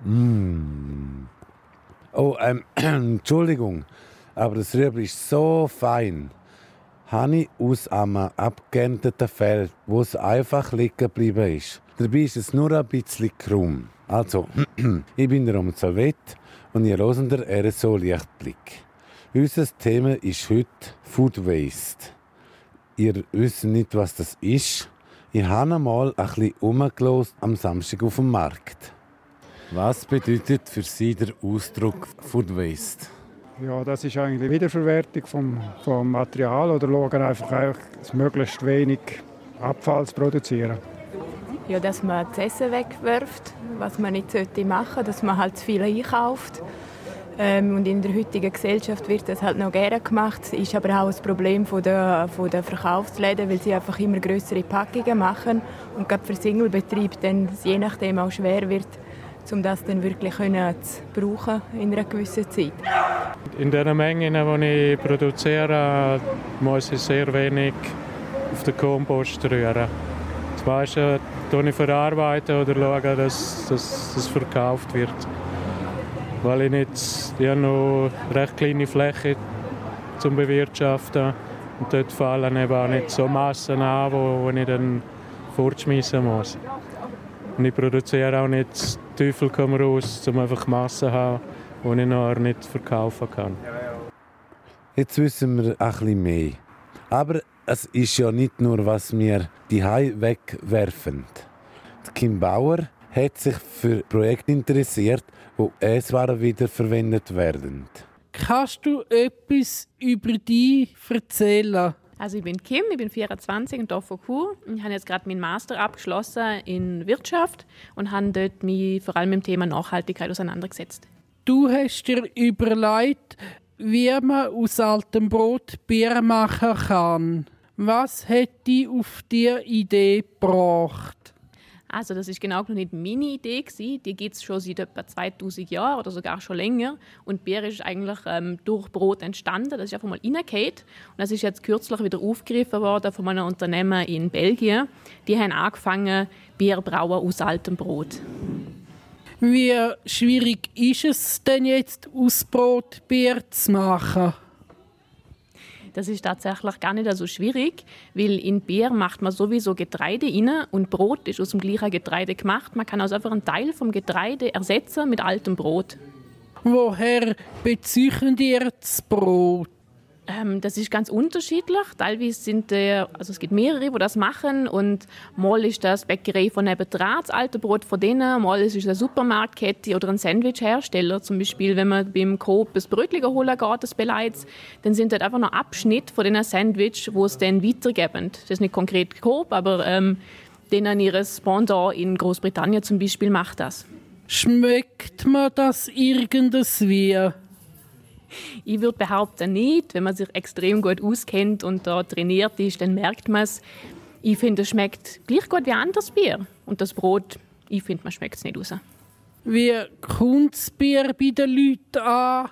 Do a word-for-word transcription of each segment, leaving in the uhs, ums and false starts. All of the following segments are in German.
Mm. Oh, ähm, Entschuldigung, aber das Rüebli ist so fein. Habe ich aus einem abgeernteten Feld, wo es einfach liegen geblieben ist. Dabei ist es nur ein bisschen krumm. Also, ich bin der Roman Salvet und ihr hört den R S O-Lichtblick. Unser Thema ist heute Food Waste. Ihr wisst nicht, was das ist. Ich habe einmal ein bisschen herumgehört am Samstag auf dem Markt. Was bedeutet für Sie der Ausdruck Food Waste? Ja, das ist eigentlich die Wiederverwertung vom, vom Material oder schauen einfach, möglichst wenig Abfall zu produzieren. Ja, dass man das Essen wegwirft, was man nicht machen sollte, dass man halt zu viel einkauft. Ähm, und in der heutigen Gesellschaft wird das halt noch gerne gemacht. Das ist aber auch ein Problem von der, von der Verkaufsläden, weil sie einfach immer größere Packungen machen und gerade für Singlebetrieb dann je nachdem auch schwer wird, um das dann wirklich können zu brauchen in einer gewissen Zeit. In den Mengen, die ich produziere, muss ich sehr wenig auf den Kompost rühren. Das meiste tue ich verarbeiten oder schaue, dass das verkauft wird. Weil ich nicht, ich habe noch eine recht kleine Fläche zum Bewirtschaften und dort fallen eben auch nicht so Massen an, die ich dann fortschmeißen muss. Und ich produziere auch nicht Teufel komm raus, um einfach Massen zu haben, die ich nachher nicht verkaufen kann. Jetzt wissen wir ein bisschen mehr. Aber es ist ja nicht nur, was wir die Hai wegwerfen. Kim Bauer hat sich für Projekte interessiert, wo Esswaren wiederverwendet werden. Kannst du etwas über dich erzählen? Also ich bin Kim, ich bin vierundzwanzig und hier von Chur. Ich habe jetzt gerade meinen Master abgeschlossen in Wirtschaft und habe dort mich vor allem mit dem Thema Nachhaltigkeit auseinandergesetzt. Du hast dir überlegt, wie man aus altem Brot Bier machen kann. Was hat dich auf diese Idee gebracht? Also das ist genau noch nicht meine Idee gewesen. Die gibt es schon seit etwa zweitausend Jahren oder sogar schon länger. Und Bier ist eigentlich ähm, durch Brot entstanden. Das ist einfach mal reingefallen. Und das ist jetzt kürzlich wieder aufgegriffen worden von einem Unternehmen in Belgien. Die haben angefangen, Bier brauen aus altem Brot. Wie schwierig ist es denn jetzt, aus Brot Bier zu machen? Das ist tatsächlich gar nicht so schwierig, weil in Bier macht man sowieso Getreide rein und Brot ist aus dem gleichen Getreide gemacht. Man kann also einfach einen Teil vom Getreide ersetzen mit altem Brot. Woher beziehen ihr das Brot? Ähm, das ist ganz unterschiedlich. Teilweise sind äh, also es gibt mehrere, die das machen und mal ist das Bäckerei von nebenan, das alte Brot von denen, mal ist es eine Supermarktkette oder ein Sandwichhersteller. Zum Beispiel, wenn man beim Coop das Brötchen holen geht, das Beleids, dann sind dort einfach noch Abschnitte von diesen Sandwich, die es dann weitergeben. Das ist nicht konkret Coop, aber ähm, denen ihres Pendant in Großbritannien zum Beispiel macht das. Schmeckt man das irgendwie? Ich würde behaupten, nicht. Wenn man sich extrem gut auskennt und da trainiert ist, dann merkt man es. Ich finde, es schmeckt gleich gut wie anderes Bier. Und das Brot, ich finde, man schmeckt es nicht raus. Wie kommt das Bier bei den Leuten an?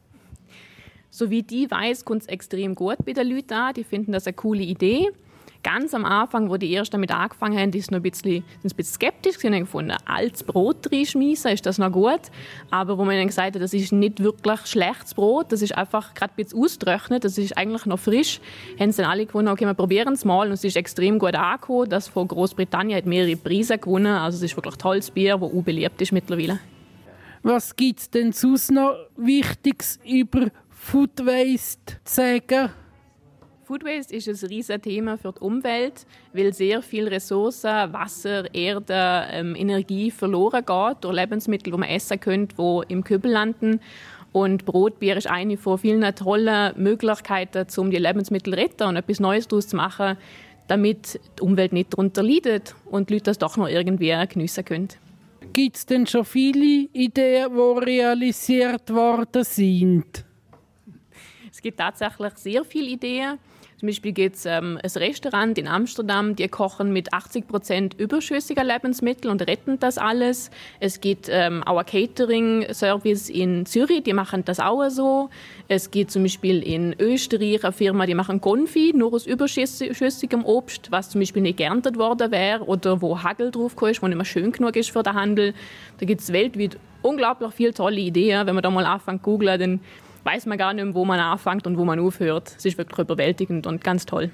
Soweit ich weiss, kommt es extrem gut bei den Leuten an. Die finden das eine coole Idee. Ganz am Anfang, wo die erst damit angefangen haben, ist noch ein bisschen, sind ein bisschen skeptisch. Sie haben gefunden, altes Brot reinschmeissen, ist das noch gut? Aber wo man dann gesagt hat, das ist nicht wirklich schlechtes Brot, das ist einfach gerade ein bisschen ausgetrocknet, das ist eigentlich noch frisch, haben sie dann alle gefunden, okay, wir probieren es mal. Und es ist extrem gut angekommen. Das von Großbritannien hat mehrere Preise gewonnen. Also es ist wirklich tolles Bier, das auch beliebt ist mittlerweile. Was gibt es denn sonst noch Wichtiges über Food Waste zu sagen? Food Waste ist ein riesiges Thema für die Umwelt, weil sehr viele Ressourcen, Wasser, Erde, ähm, Energie verloren geht durch Lebensmittel, die man essen könnte, die im Kübel landen. Und Brotbier ist eine von vielen tollen Möglichkeiten, um die Lebensmittel zu retten und etwas Neues daraus zu machen, damit die Umwelt nicht darunter leidet und die Leute das doch noch irgendwie geniessen können. Gibt es denn schon viele Ideen, die realisiert worden sind? Es gibt tatsächlich sehr viele Ideen. Zum Beispiel gibt es ähm, ein Restaurant in Amsterdam, die kochen mit achtzig Prozent überschüssiger Lebensmittel und retten das alles. Es gibt ähm, auch ein Catering-Service in Zürich, die machen das auch so. Es gibt zum Beispiel in Österreich eine Firma, die machen Konfi, nur aus überschüssigem Obst, was zum Beispiel nicht geerntet worden wäre oder wo Hagel drauf ist, wo nicht mehr schön genug ist für den Handel. Da gibt es weltweit unglaublich viele tolle Ideen. Wenn man da mal anfängt zu googlen, dann weiß man gar nicht mehr, wo man anfängt und wo man aufhört. Es ist wirklich überwältigend und ganz toll.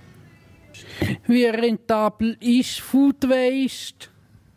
Wie rentabel ist Food Waste?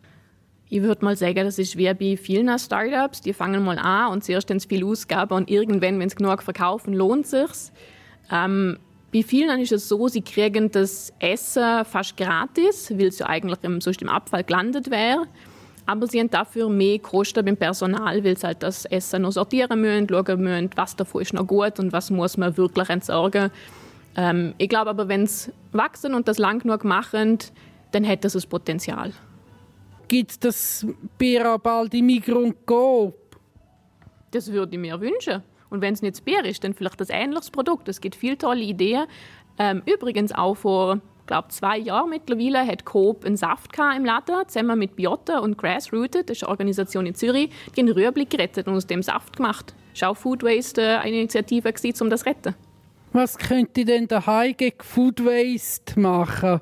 Ich würde mal sagen, das ist wie bei vielen Startups. Die fangen mal an und zuerst haben sie viel Ausgaben und irgendwann, wenn sie genug verkaufen, lohnt es sich. Ähm, bei vielen ist es so, sie kriegen das Essen fast gratis, weil es ja eigentlich im, sonst im Abfall gelandet wäre. Aber sie haben dafür mehr Kosten beim Personal, weil sie halt das Essen noch sortieren müssen, schauen müssen, was davon ist noch gut und was muss man wirklich entsorgen. Ähm, ich glaube aber, wenn sie wachsen und das lang genug machen, dann hat das das Potenzial. Gibt es das Bier bald im Migros und Coop? Das würde ich mir wünschen. Und wenn es nicht das Bier ist, dann vielleicht ein ähnliches Produkt. Es gibt viele tolle Ideen. Ähm, übrigens auch vor, glaube zwei Jahren mittlerweile hat Coop einen Saft im Laden, zusammen mit Biota und Grassrooted, das ist eine Organisation in Zürich, die einen Rüebli gerettet und aus dem Saft gemacht. Das war auch Food Waste eine Initiative, um das zu retten. Was könnte denn daheim gegen Food Waste machen?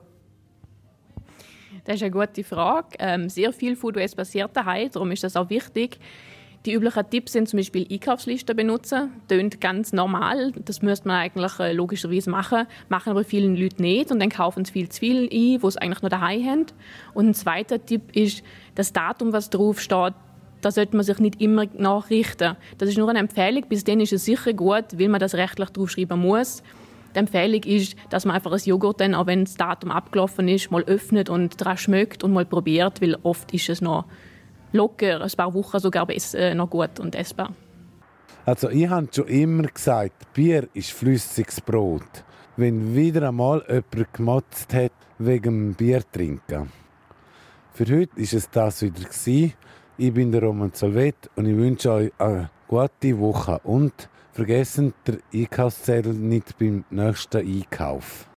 Das ist eine gute Frage. Ähm, sehr viel Food Waste passiert daheim, darum ist das auch wichtig. Die üblichen Tipps sind zum Beispiel Einkaufslisten benutzen. Das klingt ganz normal. Das müsste man eigentlich äh, logischerweise machen. Machen aber viele Leute nicht und dann kaufen sie viel zu viel ein, was sie eigentlich noch daheim haben. Und ein zweiter Tipp ist, das Datum, was drauf steht, da sollte man sich nicht immer nachrichten. Das ist nur eine Empfehlung. Bis dann ist es sicher gut, weil man das rechtlich draufschreiben muss. Die Empfehlung ist, dass man einfach ein Joghurt, dann, auch wenn das Datum abgelaufen ist, mal öffnet und daran schmeckt und mal probiert, weil oft ist es noch locker, ein paar Wochen sogar noch gut und essbar. Also ich habe schon immer gesagt, Bier ist flüssiges Brot. Wenn wieder einmal jemand gemotzt hat wegen dem Bier trinken. Für heute war es das wieder. Ich bin der Roman Solvet und ich wünsche euch eine gute Woche. Und vergessen den Einkaufszettel nicht beim nächsten Einkauf.